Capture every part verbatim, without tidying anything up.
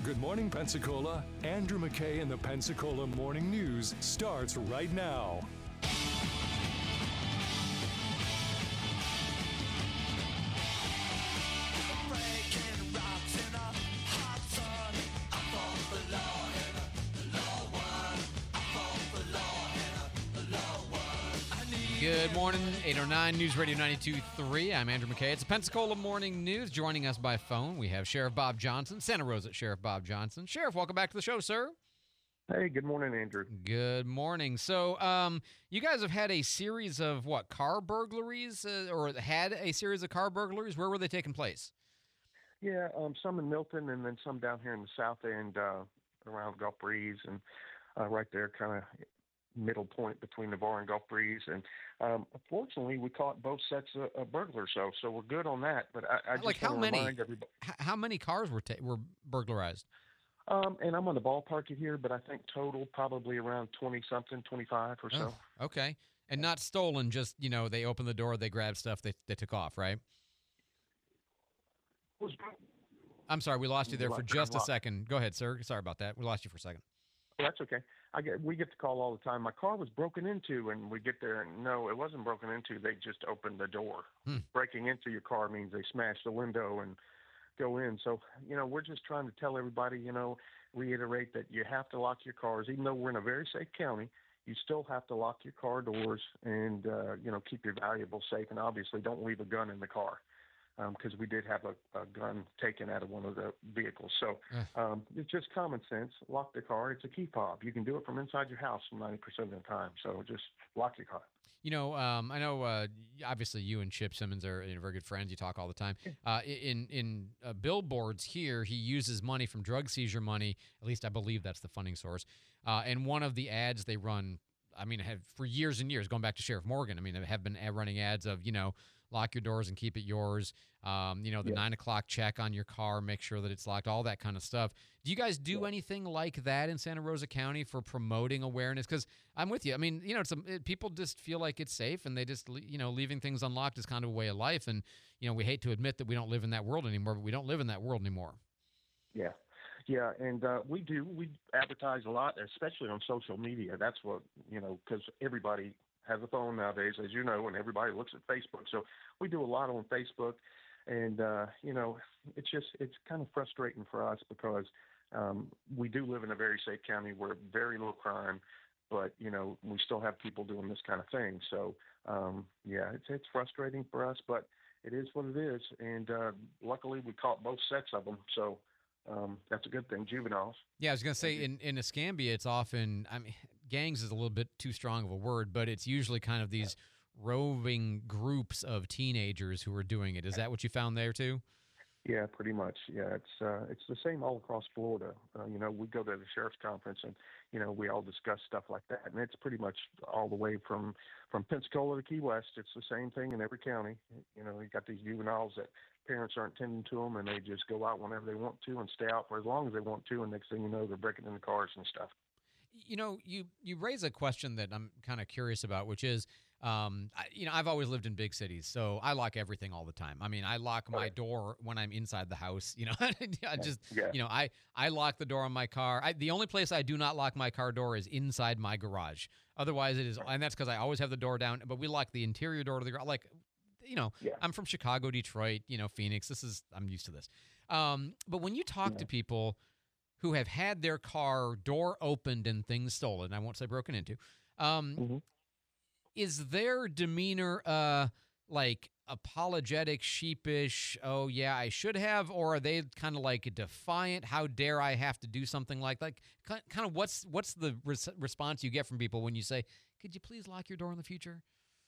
Good Morning Pensacola. Andrew McKay and the Pensacola Morning News starts right now. Good morning, eight oh nine News Radio ninety-two point three. I'm Andrew McKay. It's the Pensacola Morning News. Joining us by phone, we have Sheriff Bob Johnson, Santa Rosa Sheriff Bob Johnson. Sheriff, welcome back to the show, sir. Hey, good morning, Andrew. Good morning. So, um, you guys have had a series of, what, car burglaries, uh, or had a series of car burglaries? Where were they taking place? Yeah, um, some in Milton and then some down here in the south end uh, around Gulf Breeze and uh, right there kind of middle point between Navarre and Gulf Breeze. And um, unfortunately, we caught both sets of, of burglars, so so we're good on that. But I, I just like how want to many? remind everybody. How many cars were ta- were burglarized? Um, and I'm on the ballpark it here, but I think total probably around twenty-something, twenty-five or so. Oh, okay. And not stolen, just, you know, they opened the door, they grabbed stuff, they they took off, right? Was, I'm sorry, we lost you there for just a second. Go ahead, sir. Sorry about that. We lost you for a second. Well, that's okay. I get we get the call all the time. My car was broken into, and we get there, and no, it wasn't broken into. They just opened the door. Hmm. Breaking into your car means they smash the window and go in. So, you know, we're just trying to tell everybody, you know, reiterate that you have to lock your cars. Even though we're in a very safe county, you still have to lock your car doors and, uh, you know, keep your valuables safe. And obviously don't leave a gun in the car. Because um, we did have a, a gun taken out of one of the vehicles. So um, it's just common sense. Lock the car. It's a key fob. You can do it from inside your house ninety percent of the time. So just lock your car. You know, um, I know uh, obviously you and Chip Simmons are you know, very good friends. You talk all the time. Uh, in in uh, billboards here, he uses money from drug seizure money. At least I believe that's the funding source. Uh, and one of the ads they run, I mean, have for years and years, going back to Sheriff Morgan, I mean, they have been running ads of, you know, lock your doors and keep it yours. Um, you know, the yeah. nine o'clock check on your car, make sure that it's locked, all that kind of stuff. Do you guys do yeah. anything like that in Santa Rosa County for promoting awareness? Because I'm with you. I mean, you know, it's a, it, people just feel like it's safe, and they just, you know, leaving things unlocked is kind of a way of life. And, you know, we hate to admit that we don't live in that world anymore, but we don't live in that world anymore. Yeah. Yeah, and uh, we do. We advertise a lot, especially on social media. That's what, you know, because everybody has a phone nowadays, as you know, and everybody looks at Facebook. So we do a lot on Facebook, and, uh, you know, it's just, it's kind of frustrating for us because um, we do live in a very safe county. We're very low crime, but, you know, we still have people doing this kind of thing. So, um, yeah, it's, it's frustrating for us, but it is what it is. And uh, luckily we caught both sets of them. So, Um, that's a good thing, juveniles. Yeah, I was going to say, in, in Escambia, it's often, I mean, gangs is a little bit too strong of a word, but it's usually kind of these roving groups of teenagers who are doing it. Is that what you found there, too? Yeah, pretty much. Yeah, it's uh, it's the same all across Florida. Uh, you know, we go to the sheriff's conference, and you know, we all discuss stuff like that, and it's pretty much all the way from from Pensacola to Key West. It's the same thing in every county. You know, you got these juveniles that parents aren't tending to them, and they just go out whenever they want to and stay out for as long as they want to, and next thing you know, they're breaking into cars and stuff. You know, you, you raise a question that I'm kind of curious about, which is, um, I, you know, I've always lived in big cities, so I lock everything all the time. I mean, I lock my right. door when I'm inside the house. You know, I just, yeah. you know, I, I lock the door on my car. I, the only place I do not lock my car door is inside my garage. Otherwise, it is, right. and that's because I always have the door down. But we lock the interior door to the garage. Like, you know, yeah. I'm from Chicago, Detroit, you know, Phoenix. This is, I'm used to this. Um, but when you talk yeah. to people who have had their car door opened and things stolen, I won't say broken into, um, mm-hmm. is their demeanor uh, like apologetic, sheepish, oh, yeah, I should have, or are they kind of like defiant, how dare I have to do something like that? Like, kind of what's what's the res- response you get from people when you say, could you please lock your door in the future?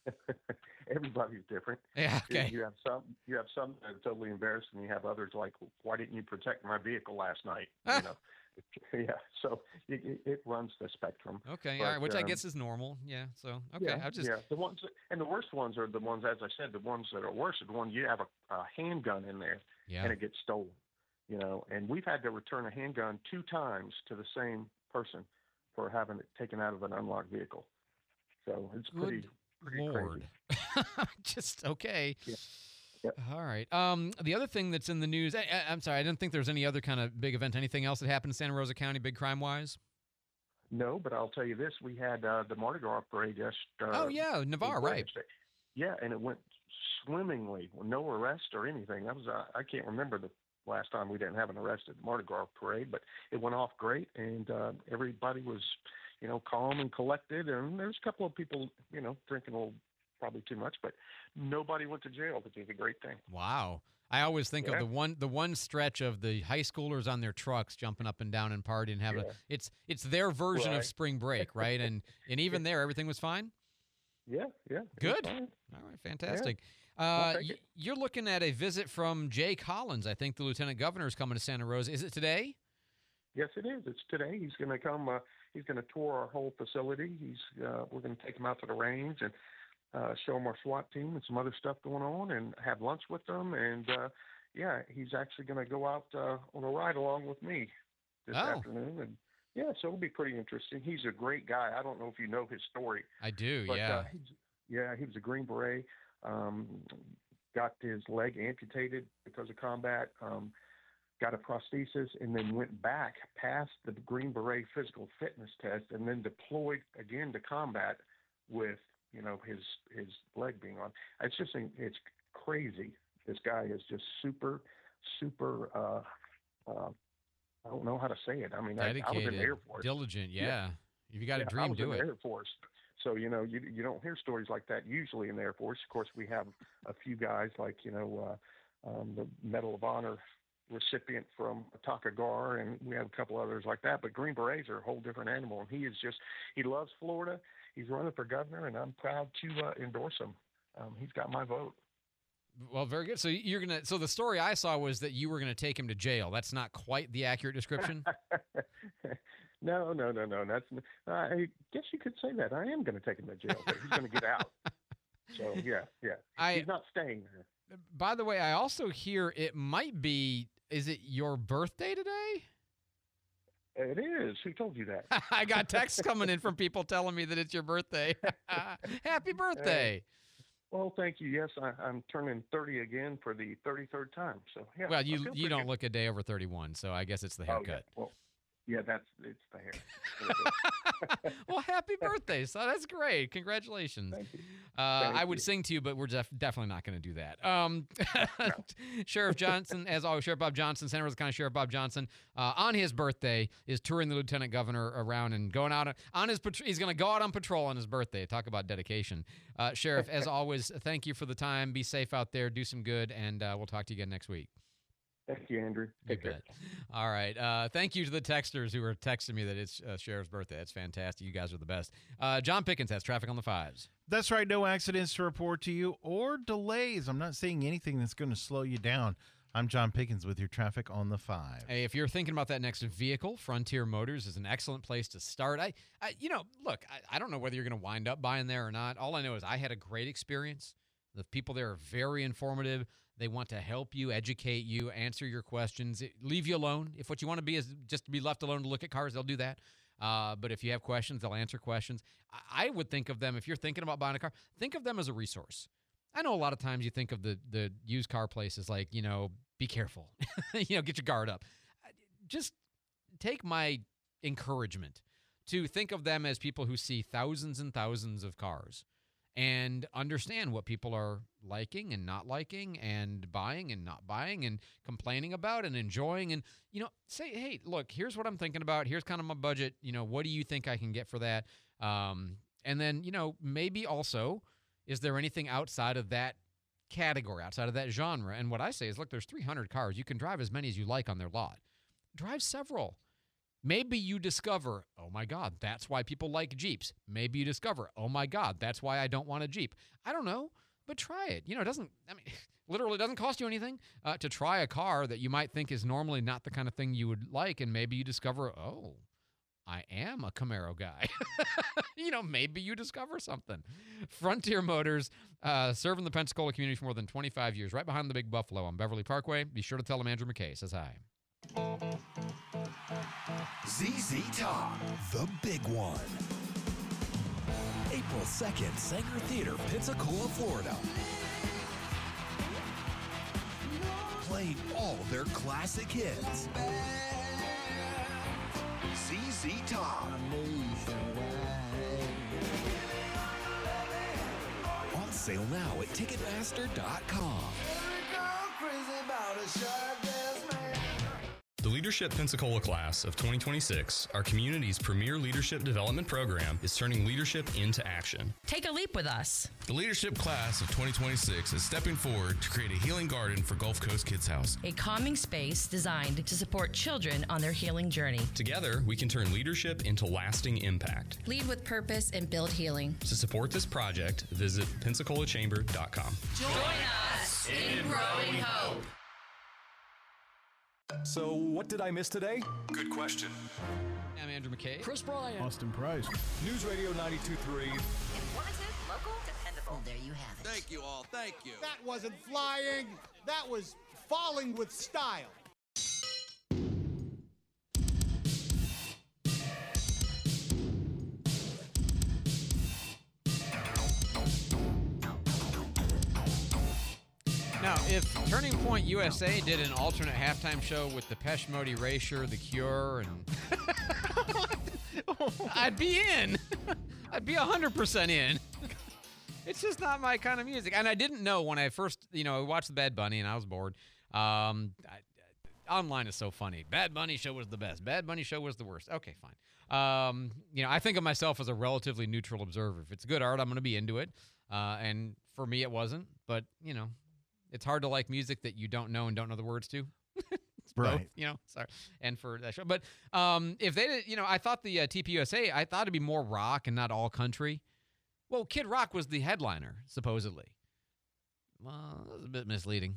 Everybody's different. Yeah, okay. You have some you have some that are totally embarrassed, and you have others like, why didn't you protect my vehicle last night? You know, yeah. So it, it runs the spectrum. Okay, but, all right, which um, I guess is normal. Yeah. So okay, yeah, I just yeah. The ones and the worst ones are the ones, as I said, the ones that are worse are the ones you have a, a handgun in there, yeah. and it gets stolen. You know, and we've had to return a handgun two times to the same person for having it taken out of an unlocked vehicle. So it's Good pretty. Pretty Lord. Just okay. Yeah. Yep. All right. Um, the other thing that's in the news, I, I, I'm sorry, I didn't think there was any other kind of big event. Anything else that happened in Santa Rosa County, big crime-wise? No, but I'll tell you this: we had uh, the Mardi Gras parade just. Uh, oh yeah, Navarre, right? Yeah, and it went swimmingly, no arrest or anything. That was uh, I can't remember the last time we didn't have an arrest at the Mardi Gras parade, but it went off great, and uh, everybody was, you know, calm and collected. And there's a couple of people, you know, drinking a little, probably too much, but nobody went to jail, which is a great thing. Wow. I always think yeah. of the one the one stretch of the high schoolers on their trucks jumping up and down and partying and having yeah. a, it's it's their version right. of spring break, right? And and even there, everything was fine. Yeah, yeah. Good. All right, fantastic. Yeah. Uh, y- you're looking at a visit from Jay Collins. I think the Lieutenant Governor is coming to Santa Rosa. Is it today? Yes, it is. It's today. He's going to come. Uh, he's going to tour our whole facility. He's uh, we're going to take him out to the range and uh, show him our SWAT team and some other stuff going on, and have lunch with them. And uh, yeah, he's actually going to go out uh, on a ride along with me this oh. afternoon. And yeah, so it'll be pretty interesting. He's a great guy. I don't know if you know his story. I do. But, yeah. Uh, he's, yeah, he was a Green Beret. Um, got his leg amputated because of combat. Um, got a prosthesis, and then went back past the Green Beret physical fitness test, and then deployed again to combat with, you know, his his leg being on. It's just it's crazy. This guy is just super, super. Uh, uh, I don't know how to say it. I mean, I, I was in the Air Force. Diligent, yeah. yeah. If you got yeah, a dream, I was do in it. The Air Force. So, you know, you you don't hear stories like that usually in the Air Force. Of course, we have a few guys like, you know, uh, um, the Medal of Honor recipient from Taka Gar, and we have a couple others like that. But Green Berets are a whole different animal, and he is just, he loves Florida. He's running for governor, and I'm proud to uh, endorse him. Um, he's got my vote. Well, very good. So you're gonna. So the story I saw was that you were gonna take him to jail. That's not quite the accurate description. no, no, no, no. That's. I guess you could say that. I am going to take him to jail, but he's going to get out. So yeah, yeah. I, he's not staying there. By the way, I also hear it might be. Is it your birthday today? It is. Who told you that? I got texts coming in from people telling me that it's your birthday. Happy birthday. Uh, Well, thank you. Yes, I, I'm turning thirty again for the thirty-third time. So yeah. Well, you you don't good. look a day over thirty-one, so I guess it's the haircut. Oh, yeah. Well, yeah, that's it's the hair. Well, happy birthday, son. That's great. Congratulations. Thank you. Uh, Thank I would you. sing to you, but we're def- definitely not going to do that. Um, Sheriff Johnson, as always, Sheriff Bob Johnson, Santa Rosa County Sheriff Bob Johnson, uh, on his birthday is touring the Lieutenant Governor around and going out on his. Pat- he's going to go out on patrol on his birthday. Talk about dedication, uh, Sheriff. As always, thank you for the time. Be safe out there. Do some good, and uh, we'll talk to you again next week. Thank you, Andrew. You bet. All right. Uh, thank you to the texters who are texting me that it's uh, Sheriff's birthday. That's fantastic. You guys are the best. Uh, John Pickens has traffic on the fives. That's right. No accidents to report to you or delays. I'm not seeing anything that's going to slow you down. I'm John Pickens with your traffic on the five. Hey, if you're thinking about that next vehicle, Frontier Motors is an excellent place to start. I, I you know, look, I, I don't know whether you're going to wind up buying there or not. All I know is I had a great experience. The people there are very informative. They want to help you, educate you, answer your questions, leave you alone. If what you want to be is just to be left alone to look at cars, they'll do that. Uh, but if you have questions, they'll answer questions. I, I would think of them, if you're thinking about buying a car, think of them as a resource. I know a lot of times you think of the the used car places like, you know, be careful, you know, get your guard up. Just take my encouragement to think of them as people who see thousands and thousands of cars and understand what people are liking and not liking and buying and not buying and complaining about and enjoying. And, you know, say, hey, look, here's what I'm thinking about. Here's kind of my budget. You know, what do you think I can get for that? Um, and then, you know, maybe also, is there anything outside of that category, outside of that genre? And what I say is, look, there's three hundred cars. You can drive as many as you like on their lot. Drive several. Maybe you discover, oh, my God, that's why people like Jeeps. Maybe you discover, oh, my God, that's why I don't want a Jeep. I don't know, but try it. You know, it doesn't, I mean, literally doesn't cost you anything uh, to try a car that you might think is normally not the kind of thing you would like, and maybe you discover, oh, I am a Camaro guy. You know, maybe you discover something. Frontier Motors, uh, serving the Pensacola community for more than twenty-five years, right behind the Big Buffalo on Beverly Parkway. Be sure to tell them Andrew McKay says hi. Z Z Top, the big one. April second, Sanger Theater, Pensacola, Florida. playing all their classic hits. Z Z Top. On sale now at Ticketmaster dot com. The Leadership Pensacola class of twenty twenty-six, our community's premier leadership development program, is turning leadership into action. Take a leap with us. The Leadership class of twenty twenty-six is stepping forward to create a healing garden for Gulf Coast Kids House. A calming space designed to support children on their healing journey. Together, we can turn leadership into lasting impact. Lead with purpose and build healing. To support this project, visit Pensacola Chamber dot com. Join us in growing hope. So, what did I miss today? Good question. I'm Andrew McKay. Chris Bryan. Austin Price. News Radio ninety-two point three. Informative, local, dependable. There you have it. Thank you all. Thank you. That wasn't flying. That was falling with style. Now, if Turning Point U S A did an alternate halftime show with Depeche Mode, Erasure, The Cure, and I'd be in. I'd be one hundred percent in. It's just not my kind of music. And I didn't know when I first, you know, watched the Bad Bunny and I was bored. Um, I, online is so funny. Bad Bunny show was the best. Bad Bunny show was the worst. Okay, fine. Um, you know, I think of myself as a relatively neutral observer. If it's good art, I'm going to be into it. Uh, and for me, it wasn't. But, you know, it's hard to like music that you don't know and don't know the words to. It's Right. both, you know, sorry. And for that show. But um, if they did, you know, I thought the uh, T P U S A, I thought it'd be more rock and not all country. Well, Kid Rock was the headliner, supposedly. Well, that was a bit misleading.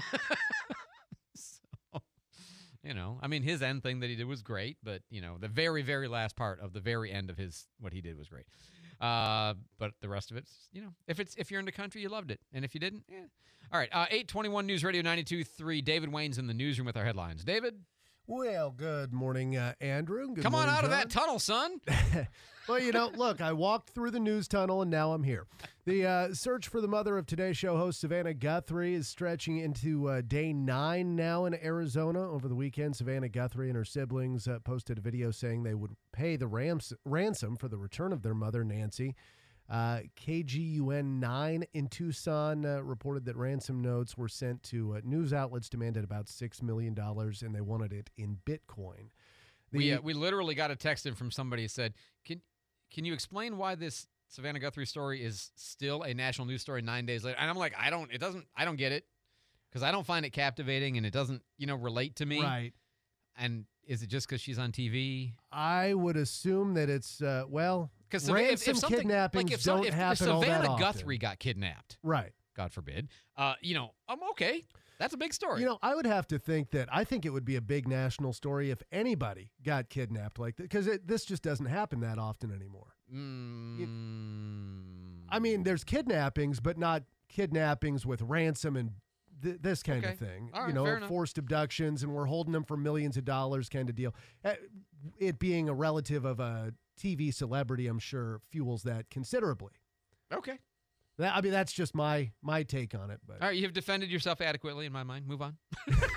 So, you know, I mean, his end thing that he did was great, but, you know, the very, very last part of the very end of his, what he did was great. Uh, but the rest of it's, you know, if it's if you're into country, you loved it. And if you didn't, yeah. All right, uh, eight twenty-one News Radio ninety-two point three. David Wayne's in the newsroom with our headlines. David? Well, good morning, uh, Andrew. Good Come morning, on out John. of that tunnel, son. Well, you know, look, I walked through the news tunnel, and now I'm here. The uh, search for the mother of Today Show host Savannah Guthrie is stretching into uh, day nine now in Arizona. Over the weekend, Savannah Guthrie and her siblings uh, posted a video saying they would pay the rams- ransom for the return of their mother, Nancy. Uh, K G U N nine in Tucson uh, reported that ransom notes were sent to uh, news outlets demanded about six million dollars, and they wanted it in Bitcoin. The, we uh, we literally got a text in from somebody who said, can, can you explain why this Savannah Guthrie story is still a national news story nine days later? And I'm like, I don't, it doesn't, I don't get it because I don't find it captivating and it doesn't, you know, relate to me. Right. And is it just because she's on T V? I would assume that it's, uh, well, Because ransom kidnappings like if don't if, happen if all that Savannah often. Guthrie got kidnapped, Right. God forbid, uh, you know, I'm okay. That's a big story. You know, I would have to think that I think it would be a big national story if anybody got kidnapped like that, because this just doesn't happen that often anymore. Mm. You, I mean, there's kidnappings, but not kidnappings with ransom and th- this kind Okay. of thing. All you right, know, fair enough. forced abductions, and we're holding them for millions of dollars kind of deal. Uh, It being a relative of a T V celebrity, I'm sure, fuels that considerably. Okay. That, I mean, that's just my my take on it. But All right, you have defended yourself adequately in my mind. Move on.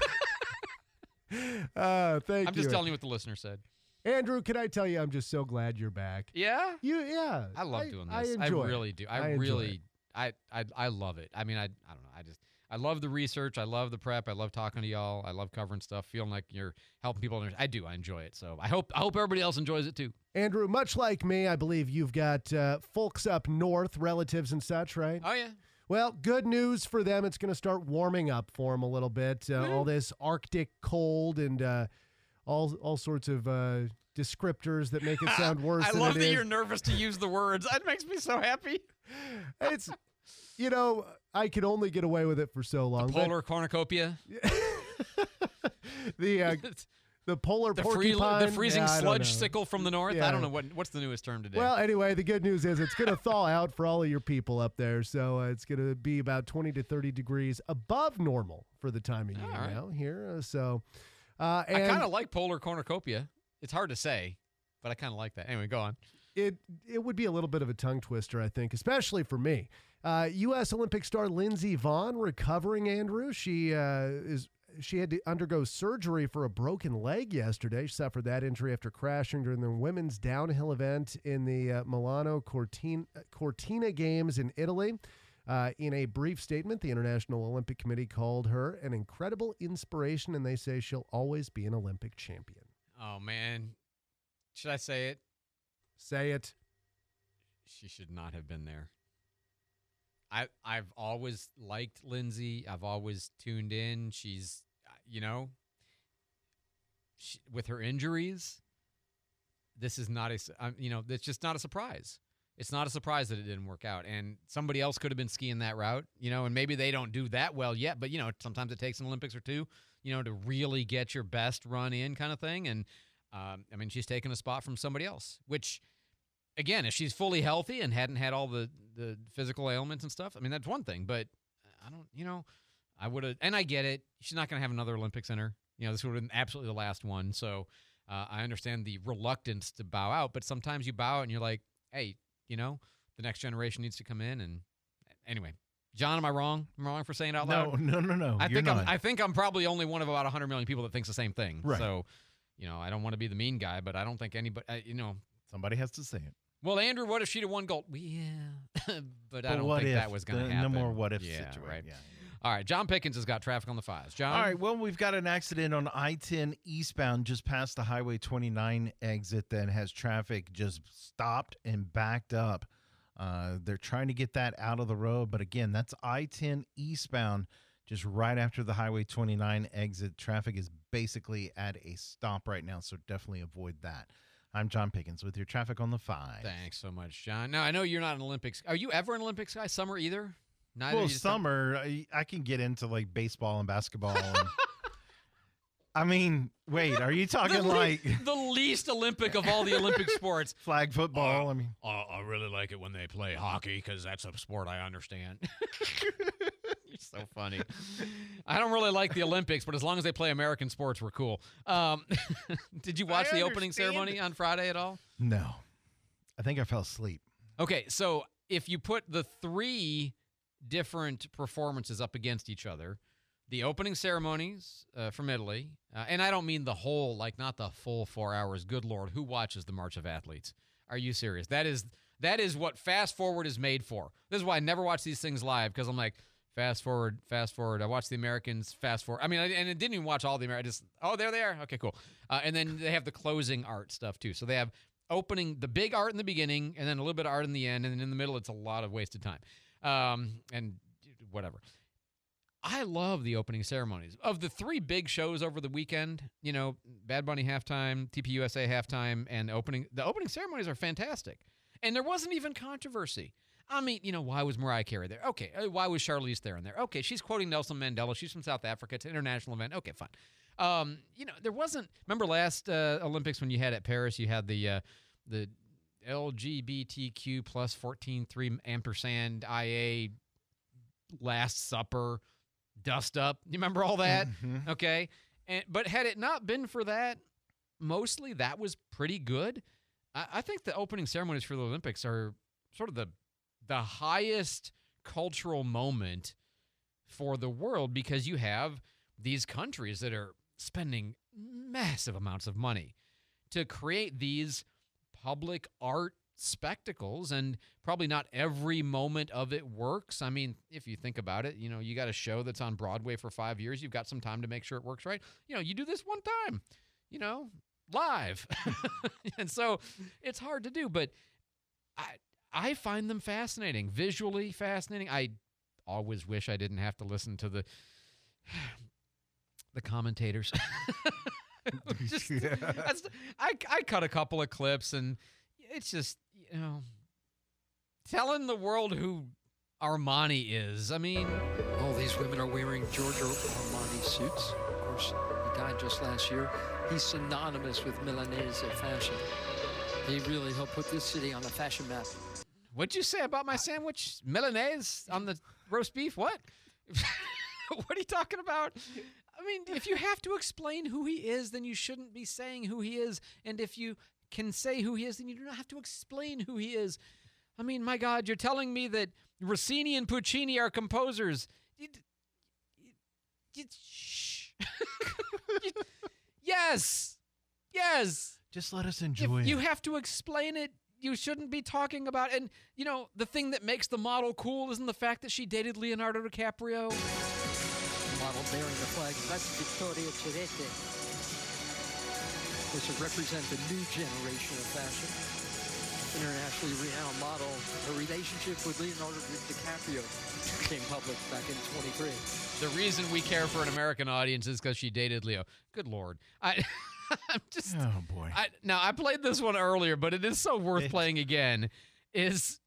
uh, thank I'm you. just telling you what the listener said. Andrew, can I tell you, I'm just so glad you're back. Yeah? You, yeah. I love doing I this. enjoy it. really do. I, I enjoy really, it. I, I, I love it. I mean, I, I don't know. I just, I love the research. I love the prep. I love talking to y'all. I love covering stuff, feeling like you're helping people. Under- I do. I enjoy it. So I hope, I hope everybody else enjoys it too. Andrew, much like me, I believe you've got uh, folks up north, relatives and such, right? Oh yeah. Well, good news for them. It's going to start warming up for them a little bit. Uh, all this Arctic cold and uh, all all sorts of uh, descriptors that make it sound worse I than love it that is. you're nervous to use the words. That makes me so happy. It's, you know, I could only get away with it for so long. The polar cornucopia. but the uh, the polar The, free, porcupine. the freezing Yeah, I don't sludge know. sickle from the north. Yeah. I don't know what what's the newest term today. Well, anyway, the good news is it's going to thaw out for all of your people up there. So uh, it's going to be about twenty to thirty degrees above normal for the time of year All right. now here. Uh, so, uh, and I kind of like polar cornucopia. It's hard to say, but I kind of like that. Anyway, go on. it it would be a little bit of a tongue twister, I think, especially for me. Uh, U S Olympic star Lindsey Vonn recovering, Andrew. She uh, is she had to undergo surgery for a broken leg yesterday. She suffered that injury after crashing during the women's downhill event in the uh, Milano Cortina, Cortina Games in Italy. Uh, in a brief statement, the International Olympic Committee called her an incredible inspiration, and they say she'll always be an Olympic champion. Oh, man. Should I say it? Say it. She should not have been there. I, I've always liked Lindsay. I've always tuned in. She's, you know, she, with her injuries, this is not a, um, you know, it's just not a surprise. It's not a surprise that it didn't work out. And somebody else could have been skiing that route, you know, and maybe they don't do that well yet. But, you know, sometimes it takes an Olympics or two, you know, to really get your best run in kind of thing. And, um, I mean, she's taken a spot from somebody else, which, again, if she's fully healthy and hadn't had all the, the physical ailments and stuff, I mean, that's one thing. But I don't, you know, I would have, and I get it. She's not going to have another Olympics in her. You know, this would have been absolutely the last one. So uh, I understand the reluctance to bow out. But sometimes you bow out and you're like, hey, you know, the next generation needs to come in. And anyway, John, am I wrong? Am I wrong for saying it out loud? No, no, no, no. I You're think not. I'm, I think I'm probably only one of about one hundred million people that thinks the same thing. Right. So, you know, I don't want to be the mean guy, but I don't think anybody, I, you know. Somebody has to say it. Well, Andrew, what if she'd have won gold? Well, yeah, but I But don't what think if? that was going to The- happen. No more what if yeah, situation. right. Yeah. All right, John Pickens has got traffic on the fives. John? All right, well, we've got an accident on I ten eastbound just past the Highway twenty-nine exit that has traffic just stopped and backed up. Uh, they're trying to get that out of the road, but again, that's I ten eastbound just right after the Highway twenty-nine exit. Traffic is basically at a stop right now, so definitely avoid that. I'm John Pickens with your traffic on the five. Thanks so much, John. Now, I know you're not an Olympics. Are you ever an Olympics guy? Summer either? Neither Well, you just summer, I, I can get into like baseball and basketball. And, I mean, wait, are you talking the le- like the least Olympic of all the Olympic sports? Flag football. Uh, I mean, uh, I really like it when they play hockey because that's a sport I understand. You're so funny. I don't really like the Olympics, but as long as they play American sports, we're cool. Um, did you watch I the opening understand. ceremony on Friday at all? No, I think I fell asleep. Okay, so if you put the three different performances up against each other, the opening ceremonies uh, from Italy, uh, and I don't mean the whole, like not the full four hours. Good Lord, who watches the March of Athletes? Are you serious? That is that is what Fast Forward is made for. This is why I never watch these things live, because I'm like, fast forward, fast forward. I watch the Americans, fast forward. I mean, I, and I didn't even watch all the Americans. Just, oh, there they are. Okay, cool. Uh, and then they have the closing art stuff too. So they have opening, the big art in the beginning, and then a little bit of art in the end, and then in the middle, it's a lot of wasted time. Um, and whatever. I love the opening ceremonies. Of the three big shows over the weekend, you know, Bad Bunny halftime, T P U S A halftime, and opening, the opening ceremonies are fantastic. And there wasn't even controversy. I mean, you know, why was Mariah Carey there? Okay. Why was Charlize Theron there? Okay. She's quoting Nelson Mandela. She's from South Africa. It's an international event. Okay, fine. Um, you know, there wasn't, remember last uh, Olympics when you had at Paris, you had the, uh, the L G B T Q plus fourteen three ampersand I A Last Supper dust up. You remember all that? Mm-hmm. Okay. And, but had it not been for that, mostly that was pretty good. I, I think the opening ceremonies for the Olympics are sort of the the highest cultural moment for the world, because you have these countries that are spending massive amounts of money to create these public art spectacles, and probably not every moment of it works. I mean, if you think about it, you know, you got a show that's on Broadway for five years. You've got some time to make sure it works right. You know, you do this one time, you know, live. And so it's hard to do, but I I find them fascinating, visually fascinating. I always wish I didn't have to listen to the the commentators. just, Yeah. that's, I, I cut a couple of clips, and it's just, you know, telling the world who Armani is. I mean, all these women are wearing Giorgio Armani suits. Of course, he died just last year. He's synonymous with Milanese fashion. He really helped put this city on the fashion map. What'd you say about my sandwich? Milanese on the roast beef? What? What are you talking about? I mean, if you have to explain who he is, then you shouldn't be saying who he is. And if you can say who he is, then you do not have to explain who he is. I mean, my God, you're telling me that Rossini and Puccini are composers. You, you, you, shh. Yes. Yes. Just let us If enjoy you it. have to explain it, you shouldn't be talking about it. And, you know, the thing that makes the model cool isn't the fact that she dated Leonardo DiCaprio. Model bearing the flag, that's Victoria Chirete. This would represent the new generation of fashion. Internationally renowned model. Her relationship with Leonardo DiCaprio came public back in twenty-three. The reason we care for an American audience is because she dated Leo. Good Lord. I, I'm just. Oh, boy. I, now, I played this one earlier, but it is so worth playing again. Is.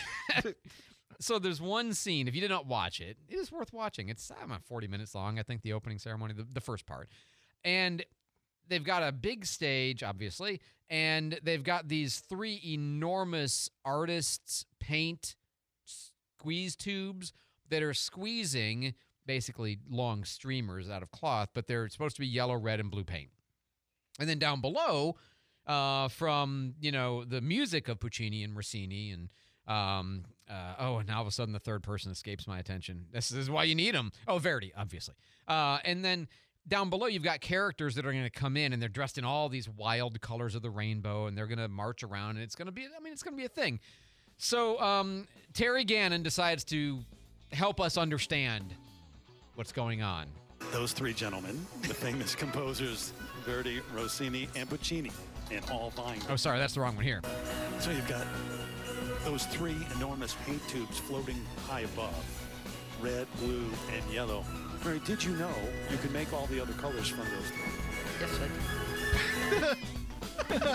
So there's one scene. If you did not watch it, it is worth watching. It's about forty minutes long, I think, the opening ceremony, the, the first part. And they've got a big stage, obviously, and they've got these three enormous artists' paint squeeze tubes that are squeezing basically long streamers out of cloth, but they're supposed to be yellow, red, and blue paint. And then down below, uh, from, you know, the music of Puccini and Rossini and Um, uh, oh, and now all of a sudden the third person escapes my attention. This is why you need them. Oh, Verdi, obviously. Uh, and then down below, you've got characters that are going to come in, and they're dressed in all these wild colors of the rainbow, and they're going to march around, and it's going to be, I mean, it's going to be a thing. So um, Terry Gannon decides to help us understand what's going on. Those three gentlemen, the famous composers Verdi, Rossini, and Puccini, and all vying. Oh, sorry, that's the wrong one here. So you've got those three enormous paint tubes floating high above, red, blue, and yellow. Mary, did you know you could make all the other colors from those three? Yes, I did.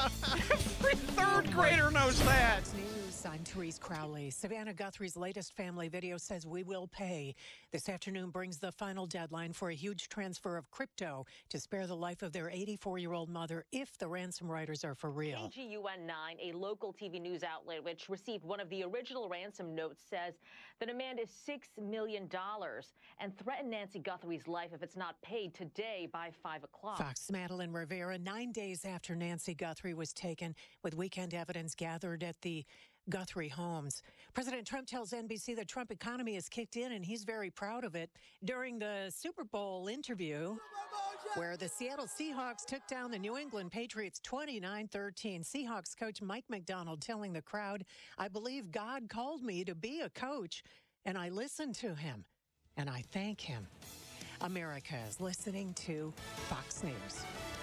Every third grader knows that. News. I'm Therese Crowley. Savannah Guthrie's latest family video says we will pay. This afternoon brings the final deadline for a huge transfer of crypto to spare the life of their eighty-four-year-old mother if the ransom riders are for real. K G U N nine, a local T V news outlet which received one of the original ransom notes, says the demand is six million dollars and threatened Nancy Guthrie's life if it's not paid today by five o'clock. Fox Madeline Rivera, nine days after Nancy Guthrie was taken, with weekend evidence gathered at the Guthrie homes. President Trump tells N B C the Trump economy has kicked in and he's very proud of it. During the Super Bowl interview, where the Seattle Seahawks took down the New England Patriots twenty-nine thirteen, Seahawks coach Mike McDonald telling the crowd, "I believe God called me to be a coach, and I listened to him, and I thank him." America is listening to Fox News.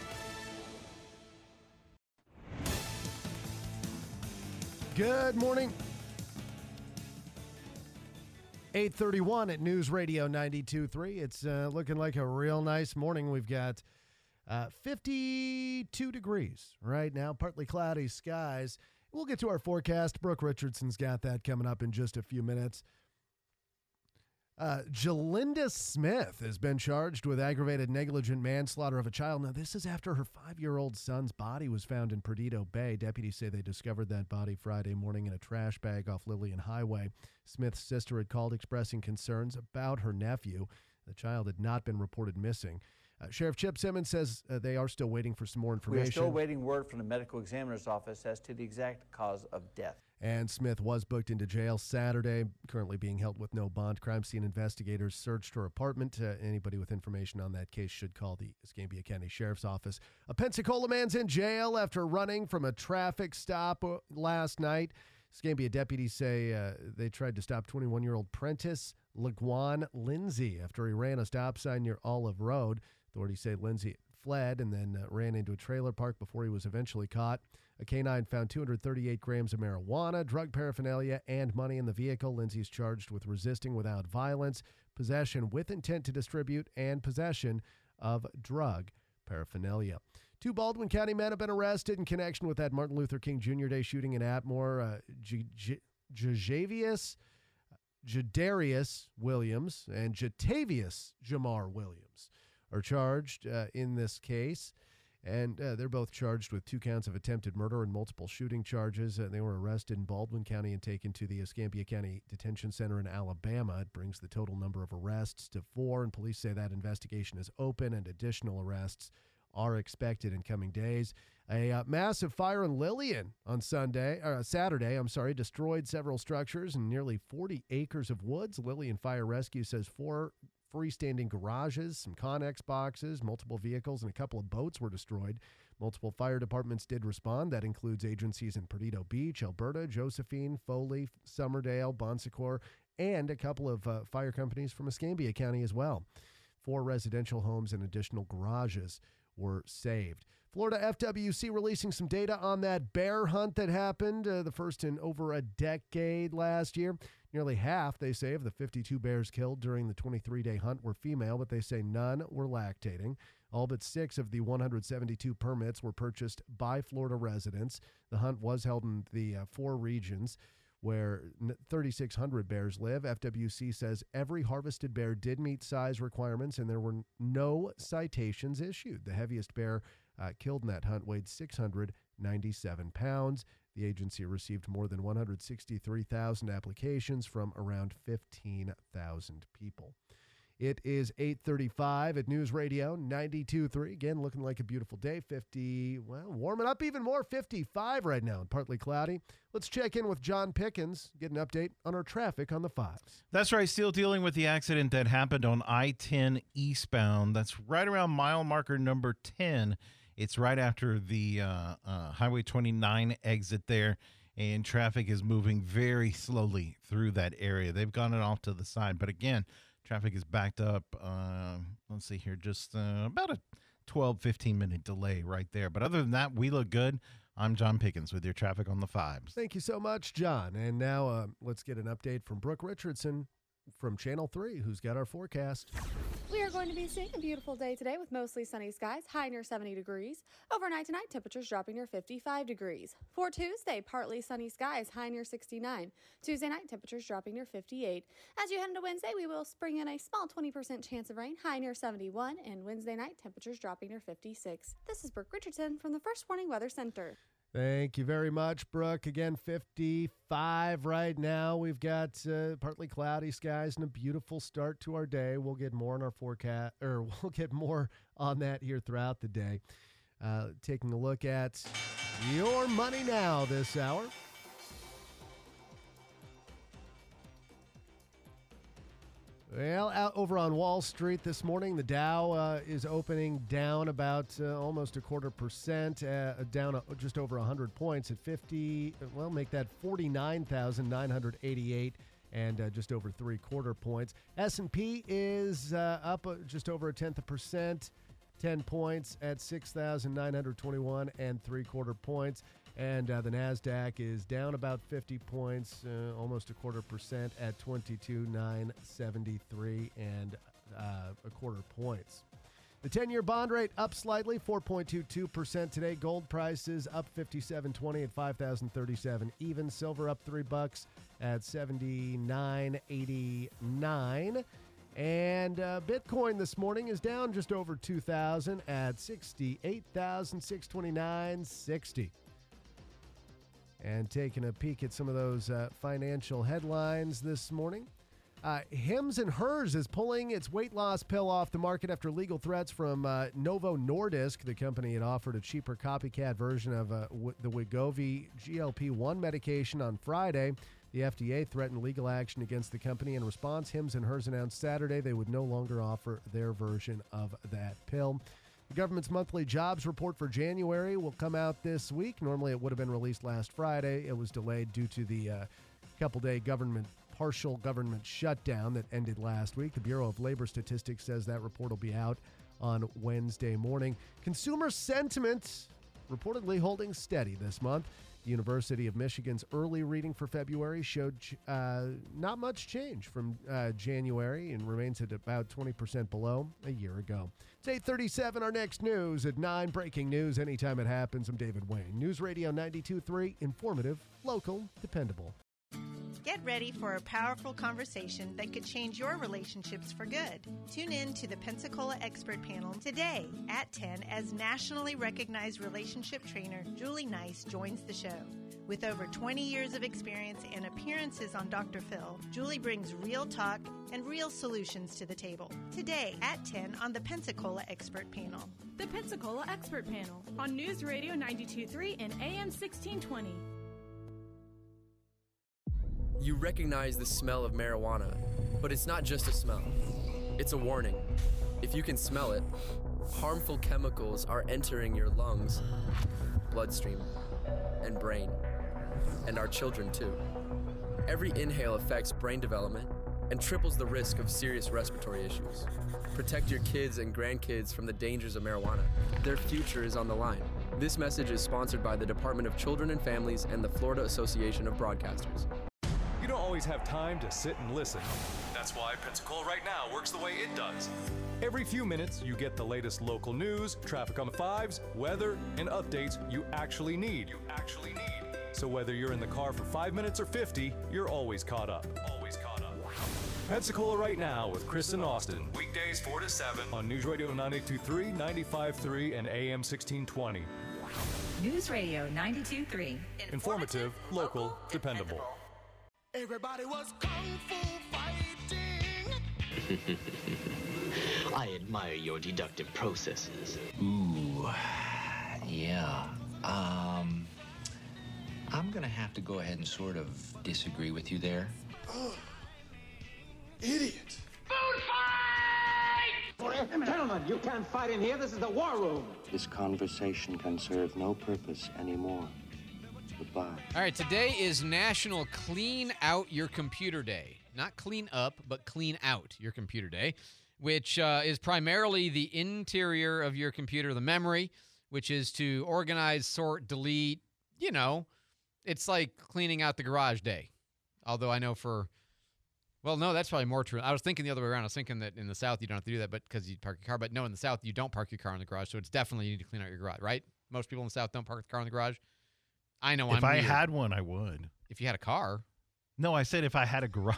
Good morning. eight thirty-one at News Radio ninety-two point three. It's uh, looking like a real nice morning. We've got uh, fifty-two degrees right now, partly cloudy skies. We'll get to our forecast. Brooke Richardson's got that coming up in just a few minutes. Uh, Jalinda Smith has been charged with aggravated negligent manslaughter of a child. Now, this is after her five-year-old son's body was found in Perdido Bay. Deputies say they discovered that body Friday morning in a trash bag off Lillian Highway. Smith's sister had called expressing concerns about her nephew. The child had not been reported missing. Uh, Sheriff Chip Simmons says uh, they are still waiting for some more information. We are still waiting word from the medical examiner's office as to the exact cause of death. And Smith was booked into jail Saturday, currently being held with no bond. Crime scene investigators searched her apartment. Uh, anybody with information on that case should call the Escambia County Sheriff's Office. A Pensacola man's in jail after running from a traffic stop last night. Escambia deputies say uh, they tried to stop twenty-one-year-old Prentice LaGuan Lindsay after he ran a stop sign near Olive Road. Authorities say Lindsay fled and then uh, ran into a trailer park before he was eventually caught. A canine found two hundred thirty-eight grams of marijuana, drug paraphernalia, and money in the vehicle. Lindsay is charged with resisting without violence, possession with intent to distribute, and possession of drug paraphernalia. Two Baldwin County men have been arrested in connection with that Martin Luther King Junior Day shooting in Atmore. Uh, J- J- Jajavius Jadarius Williams and Jatavius Jamar Williams are charged uh, in this case. And uh, they're both charged with two counts of attempted murder and multiple shooting charges. Uh, they were arrested in Baldwin County and taken to the Escambia County Detention Center in Alabama. It brings the total number of arrests to four, and police say that investigation is open and additional arrests are expected in coming days. A uh, massive fire in Lillian on Sunday, or Saturday, I'm sorry, destroyed several structures and nearly forty acres of woods. Lillian Fire Rescue says four freestanding garages, some Connex boxes, multiple vehicles, and a couple of boats were destroyed. Multiple fire departments did respond. That includes agencies in Perdido Beach, Alberta, Josephine, Foley, Summerdale, Bon Secours, and a couple of uh, fire companies from Escambia County as well. Four residential homes and additional garages were saved. Florida F W C releasing some data on that bear hunt that happened, uh, the first in over a decade last year. Nearly half, they say, of the fifty-two bears killed during the twenty-three day hunt were female, but they say none were lactating. All but six of the one hundred seventy-two permits were purchased by Florida residents. The hunt was held in the uh, four regions where thirty-six hundred bears live. F W C says every harvested bear did meet size requirements, and there were no citations issued. The heaviest bear uh, killed in that hunt weighed six hundred ninety-seven pounds. The agency received more than one hundred sixty-three thousand applications from around fifteen thousand people. It is eight thirty-five at News Radio ninety-two point three. Again, looking like a beautiful day. fifty, well, warming up even more. fifty-five right now and partly cloudy. Let's check in with John Pickens, get an update on our traffic on the fives. That's right. Still dealing with the accident that happened on I ten eastbound. That's right around mile marker number ten. It's right after the uh, uh, Highway twenty-nine exit there, and traffic is moving very slowly through that area. They've gotten it off to the side, but again, traffic is backed up. Uh, let's see here, just uh, about a twelve, fifteen minute delay right there. But other than that, we look good. I'm John Pickens with your traffic on the fives. Thank you so much, John. And now uh, let's get an update from Brooke Richardson from Channel three, who's got our forecast. We are going to be seeing a beautiful day today with mostly sunny skies, high near seventy degrees. Overnight tonight, temperatures dropping near fifty-five degrees. For Tuesday, partly sunny skies, high near sixty-nine. Tuesday night, temperatures dropping near fifty-eight. As you head into Wednesday, we will bring in a small twenty percent chance of rain, high near seventy-one. And Wednesday night, temperatures dropping near fifty-six. This is Brooke Richardson from the First Warning Weather Center. Thank you very much, Brooke. Again, fifty-five right now. We've got uh, partly cloudy skies and a beautiful start to our day. We'll get more on our forecast, or we'll get more on that here throughout the day. Uh, taking a look at your money now this hour. Well, out over on Wall Street this morning, the Dow uh, is opening down about uh, almost a quarter percent, uh, down uh, just over one hundred points at fifty, well, make that forty-nine thousand nine hundred eighty-eight and uh, just over three quarter points. S and P is uh, up uh, just over a tenth of a percent, ten points at six thousand nine hundred twenty-one and three quarter points. And uh, the NASDAQ is down about fifty points, uh, almost a quarter percent at twenty-two thousand nine hundred seventy-three and uh, a quarter points. The ten-year bond rate up slightly, four point two two percent today. Gold prices up fifty-seven twenty at five thousand thirty-seven even. Silver up three bucks at seventy-nine eighty-nine. And uh, Bitcoin this morning is down just over two thousand at sixty-eight thousand six hundred twenty-nine dollars and sixty cents. And taking a peek at some of those uh, financial headlines this morning. Uh, Hims and Hers is pulling its weight loss pill off the market after legal threats from uh, Novo Nordisk. The company had offered a cheaper copycat version of uh, w- the Wegovy G L P one medication on Friday. The F D A threatened legal action against the company. In response, Hims and Hers announced Saturday they would no longer offer their version of that pill. The government's monthly jobs report for January will come out this week. Normally it would have been released last Friday. It was delayed due to the uh, couple-day government partial government shutdown that ended last week. The Bureau of Labor Statistics says that report will be out on Wednesday morning. Consumer sentiment reportedly holding steady this month. The University of Michigan's early reading for February showed uh, not much change from uh, January and remains at about twenty percent below a year ago. It's eight thirty-seven, our next news at nine. Breaking news anytime it happens. I'm David Wayne. News Radio ninety-two point three, informative, local, dependable. Get ready for a powerful conversation that could change your relationships for good. Tune in to the Pensacola Expert Panel today at ten as nationally recognized relationship trainer Julie Nice joins the show. With over twenty years of experience and appearances on Doctor Phil, Julie brings real talk and real solutions to the table. Today at ten on the Pensacola Expert Panel. The Pensacola Expert Panel on News Radio ninety-two point three and A M sixteen twenty. You recognize the smell of marijuana, but it's not just a smell. It's a warning. If you can smell it, harmful chemicals are entering your lungs, bloodstream, and brain, and our children too. Every inhale affects brain development and triples the risk of serious respiratory issues. Protect your kids and grandkids from the dangers of marijuana. Their future is on the line. This message is sponsored by the Department of Children and Families and the Florida Association of Broadcasters. You don't always have time to sit and listen. That's why Pensacola Right Now works the way it does. Every few minutes, you get the latest local news, traffic on the fives, weather, and updates you actually need. You actually need. So whether you're in the car for five minutes or fifty, you're always caught up. Always caught up. Pensacola Right Now with Chris and Austin. Weekdays four to seven on News Radio ninety-two point three, ninety-five point three, and A M sixteen twenty. News Radio ninety-two point three. Informative, local, dependable. Everybody was kung fu fighting. I admire your deductive processes. Ooh, yeah. Um, I'm gonna have to go ahead and sort of disagree with you there. Oh, idiot. Food fight! Gentlemen, you can't fight in here. This is the war room. This conversation can serve no purpose anymore. Goodbye. All right, today is National Clean Out Your Computer Day. Not clean up, but clean out your computer day, which uh, is primarily the interior of your computer, the memory, which is to organize, sort, delete. You know, it's like cleaning out the garage day. Although I know for, well, no, that's probably more true. I was thinking the other way around. I was thinking that in the South you don't have to do that, but because you park your car. But no, in the South you don't park your car in the garage, so it's definitely you need to clean out your garage, right? Most people in the South don't park the car in the garage. I know. If I'm I weird. had one, I would. If you had a car. No, I said if I had a garage.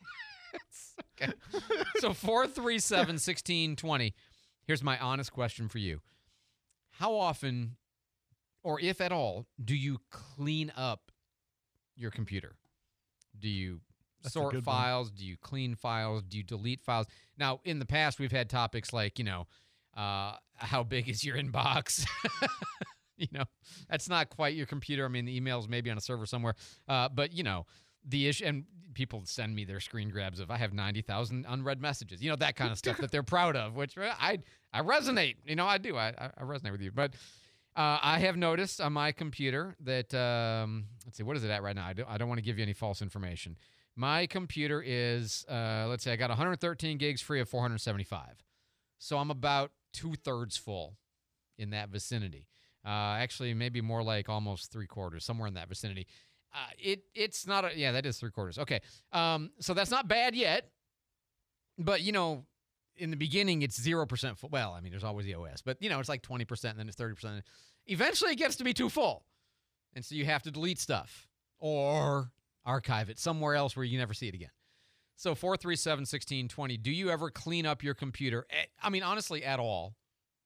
Okay. So four three seven, one six two zero. Here's my honest question for you. How often, or if at all, do you clean up your computer? Do you That's sort a good files? One. Do you clean files? Do you delete files? Now, in the past, we've had topics like, you know, uh, how big is your inbox? You know, that's not quite your computer. I mean, the emails maybe on a server somewhere. Uh, but, you know, the issue, and people send me their screen grabs of I have ninety thousand unread messages, you know, that kind of stuff that they're proud of, which I I resonate. You know, I do. I, I resonate with you. But uh, I have noticed on my computer that, um, let's see, what is it at right now? I don't, I don't want to give you any false information. My computer is, uh, let's say I got one hundred thirteen gigs free of four hundred seventy-five. So I'm about two-thirds full in that vicinity. Uh, actually, maybe more like almost three quarters, somewhere in that vicinity. Uh, it it's not a, yeah, that is three quarters. Okay. Um, so that's not bad yet. But, you know, in the beginning, it's zero percent full. Well, I mean, there's always the O S, but, you know, it's like twenty percent and then it's thirty percent. Eventually, it gets to be too full. And so you have to delete stuff or archive it somewhere else where you never see it again. So four three seven, one six two zero. Do you ever clean up your computer? I mean, honestly, at all?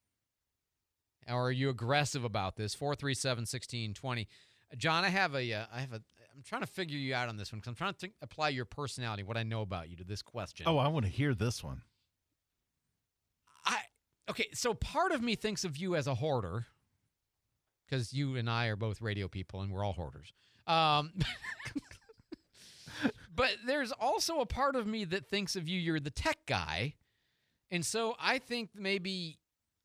Or are you aggressive about this? four three seven, one six two zero. John, I have a, uh, I have a, I'm trying to figure you out on this one because I'm trying to think, apply your personality, what I know about you to this question. Oh, I want to hear this one. I okay, so part of me thinks of you as a hoarder because you and I are both radio people and we're all hoarders. Um, but there's also a part of me that thinks of you, you're the tech guy. And so I think maybe,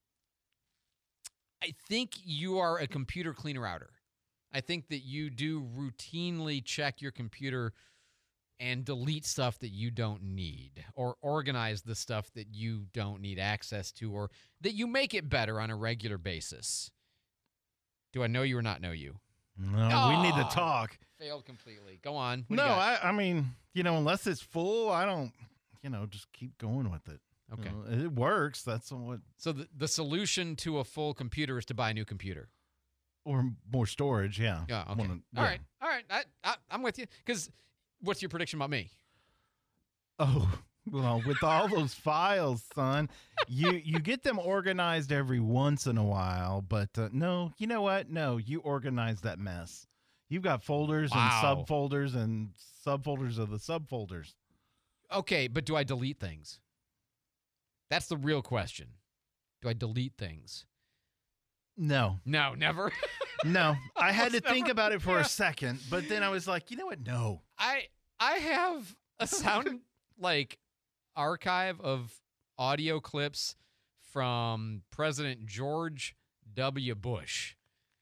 I think you are a computer cleaner outer. I think that you do routinely check your computer and delete stuff that you don't need or organize the stuff that you don't need access to or that you make it better on a regular basis. Do I know you or not know you? No, oh, we need to talk. Failed completely. Go on. What no, I, I mean, you know, unless it's full, I don't, you know, just keep going with it. Okay. You know, it works. That's what. So the, the solution to a full computer is to buy a new computer. Or more storage, yeah. Yeah, okay. Wanna, all yeah. right, all right. I, I, I'm with you. Because what's your prediction about me? Oh, well, with all those files, son, you you get them organized every once in a while. But uh, no, you know what? No, you organize that mess. You've got folders Wow. and subfolders and subfolders of the subfolders. Okay, but do I delete things? That's the real question. Do I delete things? No. No, never. No. I had to Almost think never. about it for Yeah. a second, but then I was like, you know what? No. I I have a sound like archive of audio clips from President George W. Bush.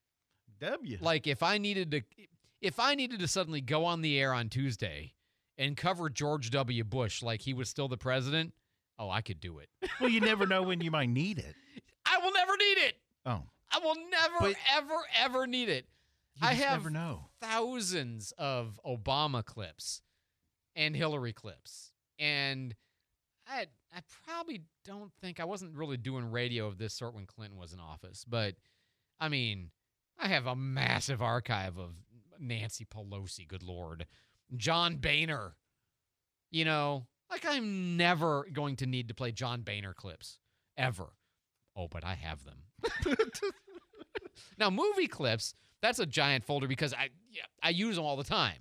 W. Like if I needed to, if I needed to suddenly go on the air on Tuesday and cover George W. Bush like he was still the president, oh, I could do it. Well, you never know when you might need it. I will never need it. Oh. I will never, But- ever, ever need it. You I just have never know. thousands of Obama clips and Hillary clips. And I I probably don't think I wasn't really doing radio of this sort when Clinton was in office. But, I mean, I have a massive archive of Nancy Pelosi, good Lord. John Boehner. You know, like I'm never going to need to play John Boehner clips. Ever. Oh, but I have them. Now, movie clips, that's a giant folder because I yeah, I use them all the time.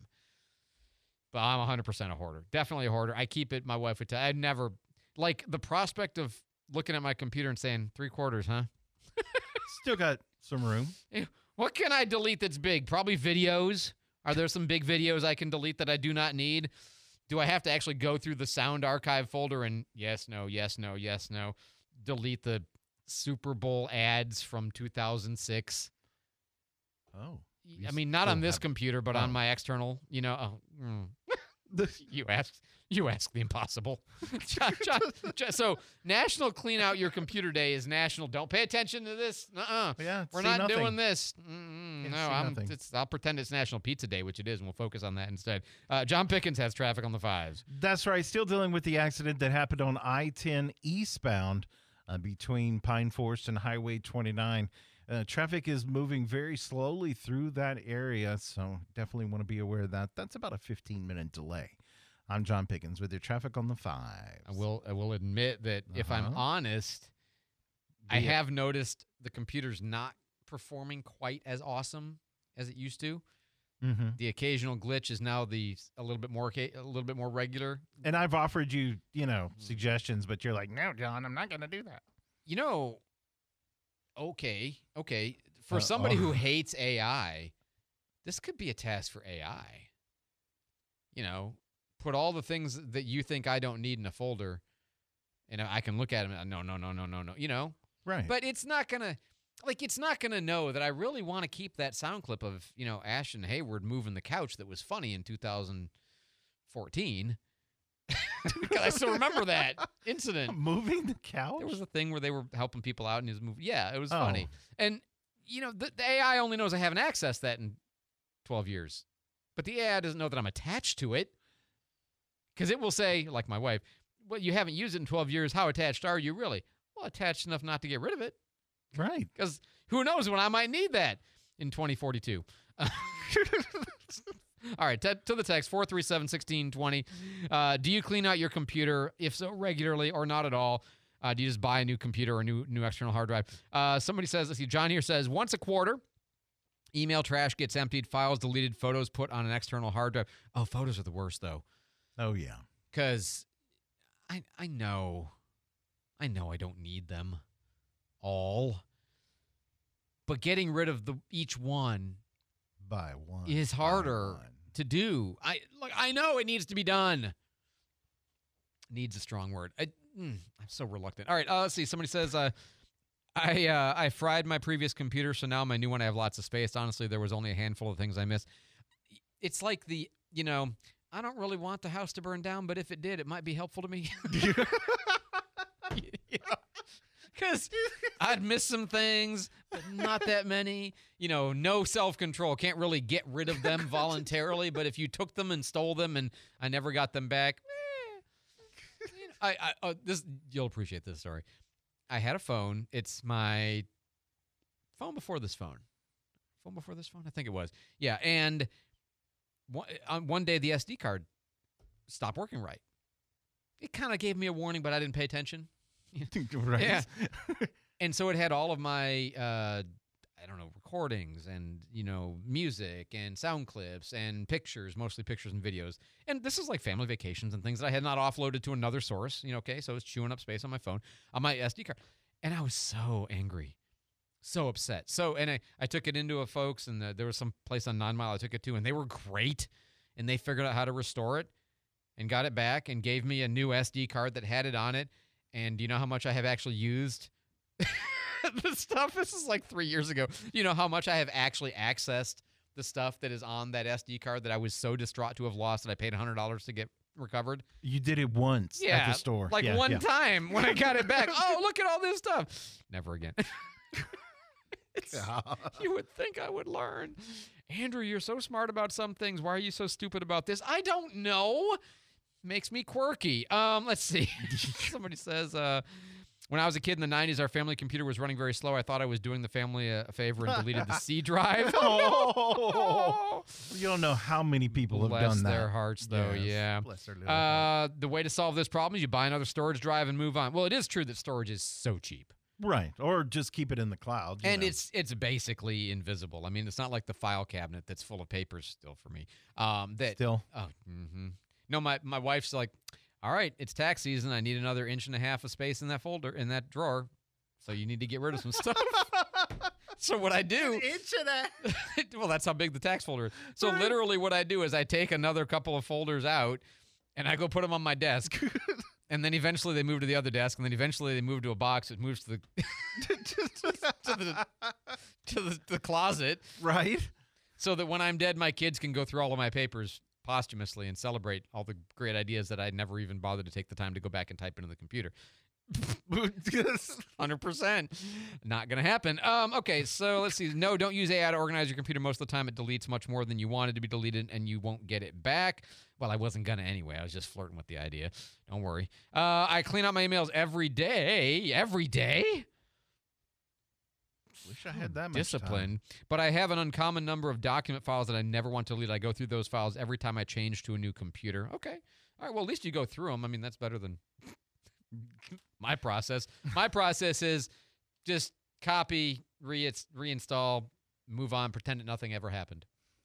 But I'm one hundred percent a hoarder. Definitely a hoarder. I keep it, my wife would tell. I'd never, like the prospect of looking at my computer and saying, three quarters, huh? Still got some room. Eh, What can I delete that's big? Probably videos. Are there some big videos I can delete that I do not need? Do I have to actually go through the sound archive folder and yes, no, yes, no, yes, no, delete the Super Bowl ads from two thousand six? Oh. I mean, not on still this have- computer, but Oh. on my external, you know. Oh, mm. you ask, you ask the impossible. John- John- John- so, National Clean Out Your Computer Day is national. Don't pay attention to this. Uh-uh. Yeah, We're see not nothing. doing this. Mm-mm, Can't no, see I'm, nothing. it's, I'll pretend it's National Pizza Day, which it is, and we'll focus on that instead. Uh, John Pickens has traffic on the fives. That's right. Still dealing with the accident that happened on I ten eastbound uh, between Pine Forest and Highway twenty-nine. Uh, traffic is moving very slowly through that area, so definitely want to be aware of that. That's about a fifteen-minute delay. I'm John Pickens with your traffic on the fives. I will I will admit that if I'm Uh-huh. honest, I Be it- have noticed the computer's not performing quite as awesome as it used to. Mhm. The occasional glitch is now the a little bit more ca- a little bit more regular. And I've offered you, you know, suggestions, but you're like, no, John, I'm not going to do that. You know, okay, okay. For Uh, somebody oh. who hates A I, this could be a task for A I. You know, put all the things that you think I don't need in a folder, and I can look at them. And, no, no, no, no, no, no. You know, Right. but it's not gonna, like, it's not gonna know that I really want to keep that sound clip of you know Ashton Hayward moving the couch that was funny in two thousand fourteen. Because I still remember that incident. Moving the couch? There was a thing where they were helping people out in his movie. Yeah, it was Oh. funny. And, you know, the, the A I only knows I haven't accessed that in twelve years. But the A I doesn't know that I'm attached to it. Because it will say, like my wife, well, you haven't used it in twelve years. How attached are you really? Well, attached enough not to get rid of it. Right. Because who knows when I might need that in twenty forty-two. All right, t- to the text, four three seven, one six two zero. Uh, do you clean out your computer? If so, regularly or not at all? Uh, do you just buy a new computer or a new, new external hard drive? Uh, somebody says, let's see, John here says, once a quarter, email trash gets emptied, files deleted, photos put on an external hard drive. Oh, photos are the worst, though. Oh, yeah. Because I, I know, I know I don't need them all. But getting rid of the each one By one. is harder to do. I like. I know it needs to be done. Needs a strong word. I, mm, I'm so reluctant. All right. Uh, let's see. Somebody says, uh, I uh, I fried my previous computer, so now my new one I have lots of space. Honestly, there was only a handful of things I missed. It's like the you know. I don't really want the house to burn down, but if it did, it might be helpful to me. Because I'd miss some things, but not that many. You know, no self-control. Can't really get rid of them voluntarily, but if you took them and stole them and I never got them back, eh, you know, I, I uh, this you'll appreciate this story. I had a phone. It's my phone before this phone. Phone before this phone? I think it was. Yeah, and one, on one day the S D card stopped working right. It kind of gave me a warning, but I didn't pay attention. Right. Yeah. And so it had all of my, uh, I don't know, recordings and, you know, music and sound clips and pictures, mostly pictures and videos. And this is like family vacations and things that I had not offloaded to another source. You know, okay, so it's chewing up space on my phone, on my S D card. And I was so angry, so upset. So, and I, I took it into a folks, and the, there was some place on Nine Mile I took it to, and they were great. And they figured out how to restore it and got it back and gave me a new S D card that had it on it. And do you know how much I have actually used the stuff? This is like three years ago. You know how much I have actually accessed the stuff that is on that S D card that I was so distraught to have lost that I paid one hundred dollars to get recovered? You did it once Yeah, at the store. like Yeah, one yeah. time when I got it back. Oh, look at all this stuff. Never again. It's- you would think I would learn. Andrew, you're so smart about some things. Why are you so stupid about this? I don't know. Makes me quirky. Um, let's see. Somebody says, uh, when I was a kid in the nineties, our family computer was running very slow. I thought I was doing the family a, a favor and deleted the C drive. Oh, you don't know how many people have Bless done that. their hearts, though. Yes, Yeah. bless their little Uh, the way to solve this problem is you buy another storage drive and move on. Well, it is true that storage is so cheap. Right, or just keep it in the cloud. you And know. it's it's basically invisible. I mean, it's not like the file cabinet that's full of papers still for me. Um, that Still? Oh, mm-hmm. No, my my wife's like, all right, it's tax season. I need another inch and a half of space in that folder in that drawer. So you need to get rid of some stuff. So what I do? Inch and a Well, that's how big the tax folder is. So literally, what I do is I take another couple of folders out, and I go put them on my desk. And then eventually they move to the other desk, and then eventually they move to a box. It moves to the to the to the, the closet, right? So that when I'm dead, my kids can go through all of my papers posthumously and celebrate all the great ideas that I never even bothered to take the time to go back and type into the computer. one hundred percent. Not going to happen. Um, okay, so let's see. No, don't use A I to organize your computer. Most of the time it deletes much more than you wanted to be deleted, and you won't get it back. Well, I wasn't going to anyway. I was just flirting with the idea. Don't worry. Uh, I clean out my emails every day. Every day? Wish I had that much Discipline. But I have an uncommon number of document files that I never want to delete. I go through those files every time I change to a new computer. Okay. All right, well, at least you go through them. I mean, that's better than my process. My process is just copy, re- reinstall, move on, pretend that nothing ever happened.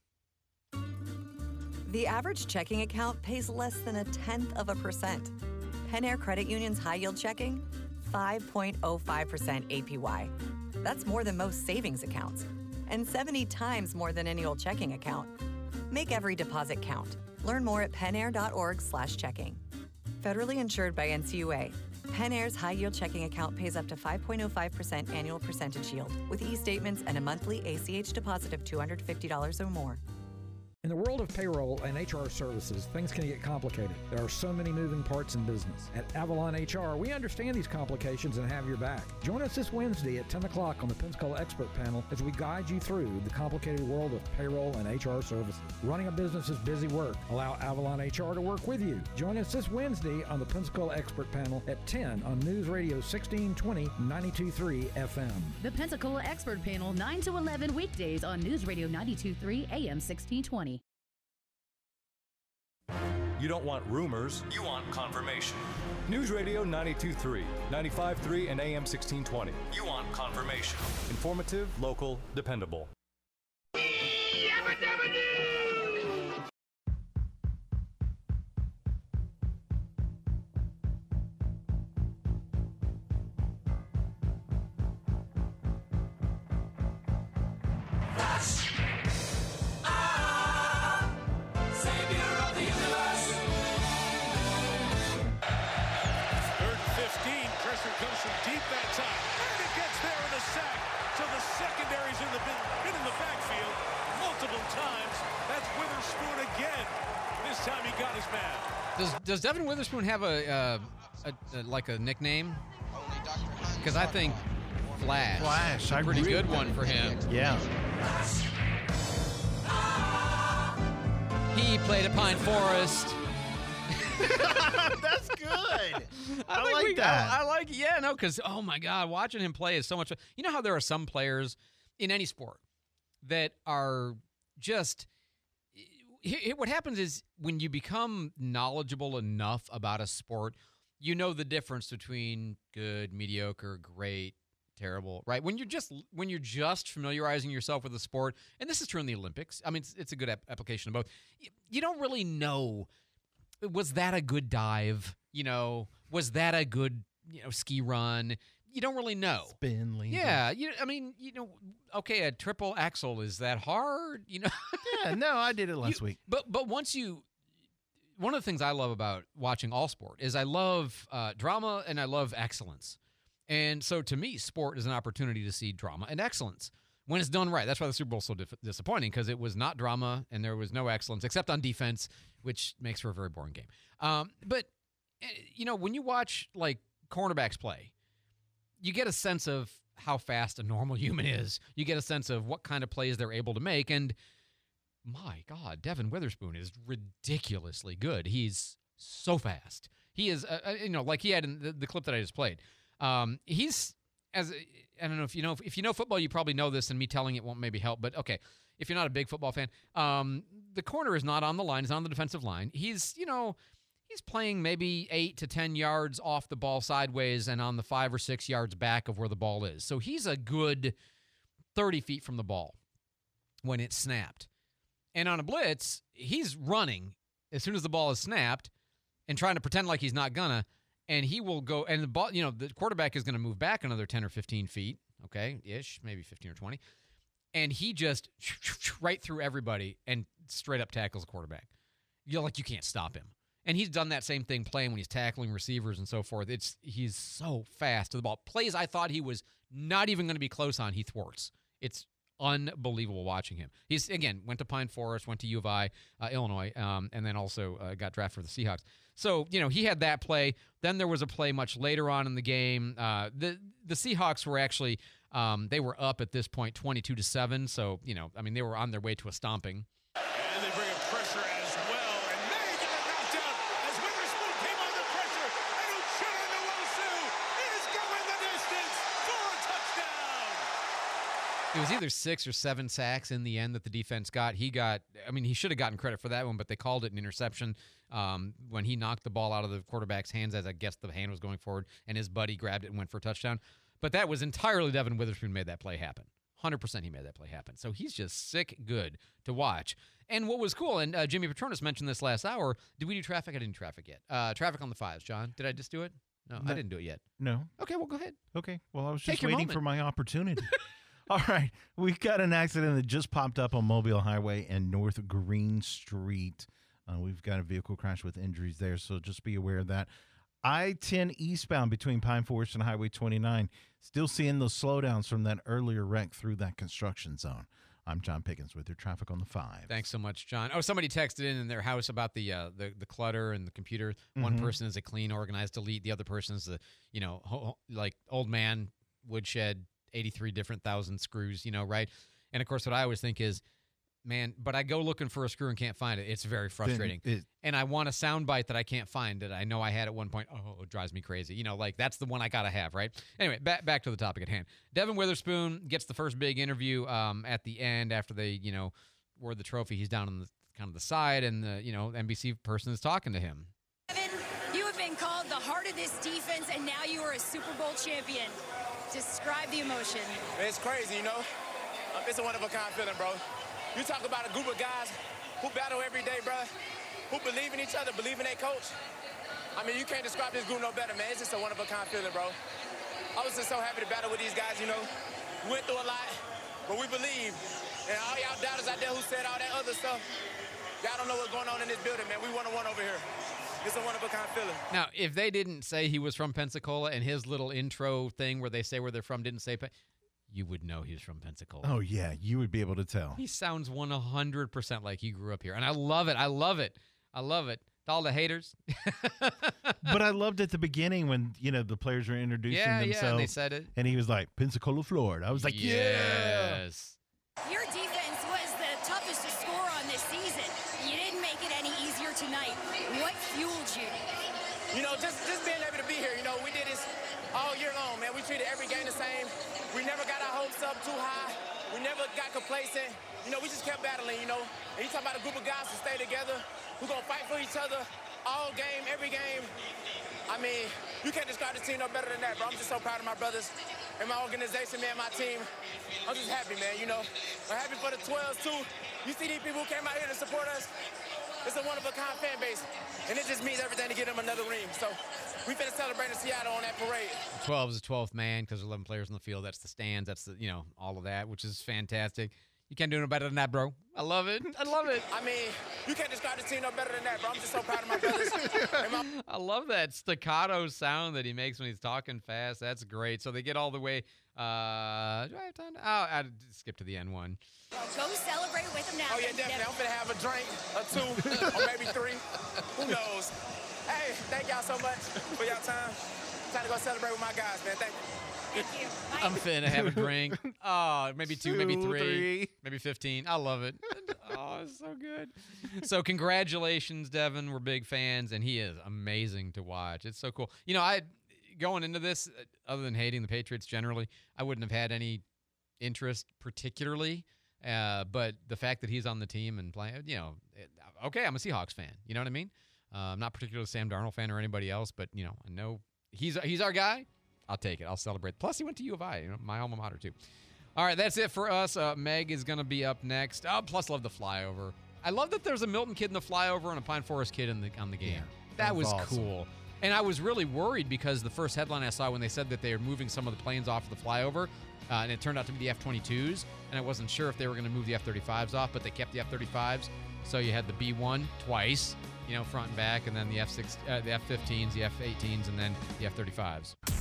The average checking account pays less than a tenth of a percent. Penn Air Credit Union's high yield checking, five point oh five percent A P Y. That's more than most savings accounts, and seventy times more than any old checking account. Make every deposit count. Learn more at pennair.org slash checking. Federally insured by N C U A. Penn Air's high yield checking account pays up to five point oh five percent annual percentage yield with e-statements and a monthly A C H deposit of two hundred fifty dollars or more. In the world of payroll and H R services, things can get complicated. There are so many moving parts in business. At Avalon H R, we understand these complications and have your back. Join us this Wednesday at ten o'clock on the Pensacola Expert Panel as we guide you through the complicated world of payroll and H R services. Running a business is busy work. Allow Avalon H R to work with you. Join us this Wednesday on the Pensacola Expert Panel at ten on News Radio sixteen twenty, ninety-two point three F M. The Pensacola Expert Panel, nine to eleven weekdays on News Radio ninety-two point three A M sixteen twenty. You don't want rumors, you want confirmation. News Radio ninety-two point three, ninety-five point three, and A M sixteen twenty. You want confirmation. Informative, local, dependable. Comes from deep that time, and it gets there in the sack. So the secondary's in the been in the backfield multiple times. That's Witherspoon again. This time he got his man. Does Does Devin Witherspoon have a, uh, a, a like a nickname? Because I think Flash. Flash, a I pretty really- good one for him. Yeah. He played at Pine Forest. That's good. I, I think like we, that. I, I like, yeah, no, because, oh my God, watching him play is so much fun. You know how there are some players in any sport that are just, he- he- what happens is when you become knowledgeable enough about a sport, you know the difference between good, mediocre, great, terrible, right? When you're just when you're just familiarizing yourself with the sport, and this is true in the Olympics. I mean, it's, it's a good ap- application of both. You, you don't really know, was that a good dive? You know, was that a good, you know, ski run? You don't really know. Spin, lean. Yeah, you. I mean, you know, okay, a triple axel, is that hard? You know. Yeah, no, I did it last You- week. But but once you one of the things I love about watching all sport is I love uh, drama and I love excellence. And so to me, sport is an opportunity to see drama and excellence when it's done right. That's why the Super Bowl is so dif- disappointing, because it was not drama and there was no excellence except on defense, which makes for a very boring game. Um, but, you know, when you watch, like, cornerbacks play, you get a sense of how fast a normal human is. You get a sense of what kind of plays they're able to make. And, my God, Devin Witherspoon is ridiculously good. He's so fast. He is, uh, you know, like he had in the, the clip that I just played. Um, he's, as I don't know if you know, if you know football, you probably know this, and me telling it won't maybe help. But, okay, if you're not a big football fan, um, the corner is not on the line. He's on the defensive line. He's, you know, he's playing maybe eight to ten yards off the ball sideways and on the five or six yards back of where the ball is. So he's a good thirty feet from the ball when it's snapped. And on a blitz, he's running as soon as the ball is snapped and trying to pretend like he's not gonna, and he will go, and the ball, you know, the quarterback is going to move back another ten or fifteen feet, okay, ish, maybe fifteen or twenty, and he just right through everybody and straight up tackles the quarterback. You're like, you can't stop him. And he's done that same thing playing when he's tackling receivers and so forth. It's he's so fast to the ball. Plays I thought he was not even going to be close on, he thwarts. It's unbelievable watching him. He's, again, went to Pine Forest, went to U of I, uh, Illinois, um, and then also uh, got drafted for the Seahawks. So, you know, he had that play. Then there was a play much later on in the game. Uh, the the Seahawks were actually, um, they were up at this point twenty-two to seven. So, you know, I mean, they were on their way to a stomping. And they bring a pressure as well. And May get a knockdown as Witherspoon came under pressure. And Uchenna Nwosu is going the distance for a touchdown. It was either six or seven sacks in the end that the defense got. He got, I mean, he should have gotten credit for that one, but they called it an interception um, when he knocked the ball out of the quarterback's hands, as I guess the hand was going forward, and his buddy grabbed it and went for a touchdown. But that was entirely Devin Witherspoon made that play happen. one hundred percent he made that play happen. So he's just sick good to watch. And what was cool, and uh, Jimmy Petronas mentioned this last hour, did we do traffic? I didn't do traffic yet. Uh, traffic on the fives, John. Did I just do it? No, No. I didn't do it yet. No. Okay, well, go ahead. Okay. Well, I was Take just your waiting moment. for my opportunity. All right. We've got an accident that just popped up on Mobile Highway and North Green Street. Uh, we've got a vehicle crash with injuries there, so just be aware of that. I ten eastbound between Pine Forest and Highway twenty-nine. Still seeing those slowdowns from that earlier wreck through that construction zone. I'm John Pickens with your traffic on the five. Thanks so much, John. Oh, somebody texted in in their house about the uh, the the clutter and the computer. One Mhm. person is a clean, organized delete. The other person is a, you know, ho- ho- like old man woodshed, eighty-three different thousand screws, you know, right? And of course, what I always think is, man, but I go looking for a screw and can't find it. It's very frustrating. it- and I want a sound bite that I can't find that I know I had at one point. Oh, it drives me crazy. You know, like that's the one I got to have, right? Anyway, back back to the topic at hand. Devin Witherspoon gets the first big interview um, at the end after they, you know, wore the trophy. He's down on the kind of the side, and the, you know, N B C person is talking to him. You have been called the heart of this defense, and now you are a Super Bowl champion. Describe the emotion. It's crazy, you know? Uh, It's a one-of-a-kind feeling, bro. You talk about a group of guys who battle every day, bro, who believe in each other, believe in their coach. I mean, you can't describe this group no better, man. It's just a one-of-a-kind feeling, bro. I was just so happy to battle with these guys, you know? We went through a lot, but we believe. And all y'all doubters out there who said all that other stuff, y'all don't know what's going on in this building, man. We one-on-one over here. It's a one-of-a-kind feeling. Now, if they didn't say he was from Pensacola and his little intro thing where they say where they're from didn't say, Pe- you would know he was from Pensacola. Oh, yeah. You would be able to tell. He sounds one hundred percent like he grew up here. And I love it. I love it. I love it. To all the haters. But I loved at the beginning when, you know, the players were introducing Yeah, yeah, and themselves. they said it. And he was like, Pensacola, Florida. I was like, yeah. Yes. Your defense was the toughest to score on this season. You didn't make it any easier tonight. What fueled you? You know, just, just being able to be here, you know, we did this all year long, man. We treated every game the same. We never got our hopes up too high. We never got complacent. You know, we just kept battling, you know. And you talk about a group of guys who stay together, who gonna fight for each other all game, every game. I mean, you can't describe the team no better than that, bro. I'm just so proud of my brothers and my organization, man, my team. I'm just happy, man, you know. I'm happy for the twelves, too. You see these people who came out here to support us? It's a one-of-a-kind fan base, and it just means everything to get them another ring. So we finna celebrate in Seattle on that parade. twelve is the twelfth man because eleven players on the field. That's the stands. That's the, you know, all of that, which is fantastic. You can't do no better than that, bro. I love it. I love it. I mean, you can't describe the team no better than that, bro. I'm just so proud of my brothers. And my- I love that staccato sound that he makes when he's talking fast. That's great. So they get all the way. Uh, do I have time? To, oh, I skip to the end one. Go celebrate with him now. Oh, yeah, definitely. I'm going to have a drink or two or maybe three. Who knows? Hey, thank y'all so much for y'all time. Time to go celebrate with my guys, man. Thank you. Thank you. Bye. I'm finna have a drink. Oh, maybe two, maybe Two, three, three. maybe fifteen. I love it. Oh, it's so good. So congratulations, Devin. We're big fans, and he is amazing to watch. It's so cool. You know, I going into this, other than hating the Patriots generally, I wouldn't have had any interest particularly. Uh, but the fact that he's on the team and playing, you know, it, okay, I'm a Seahawks fan. You know what I mean? Uh, I'm not particularly a Sam Darnold fan or anybody else, but, you know, I know he's he's our guy. I'll take it. I'll celebrate. Plus, he went to U of I, you know, my alma mater, too. All right, that's it for us. Uh, Meg is going to be up next. Oh, plus, love the flyover. I love that there's a Milton kid in the flyover and a Pine Forest kid in the on the game. Yeah, that that was was awesome. cool. And I was really worried because the first headline I saw when they said that they were moving some of the planes off of the flyover, uh, and it turned out to be the F twenty-twos, and I wasn't sure if they were going to move the F thirty-fives off, but they kept the F thirty-fives. So you had the B one twice, you know, front and back, and then the F six, uh, the F fifteens, the F eighteens, and then the F thirty-fives.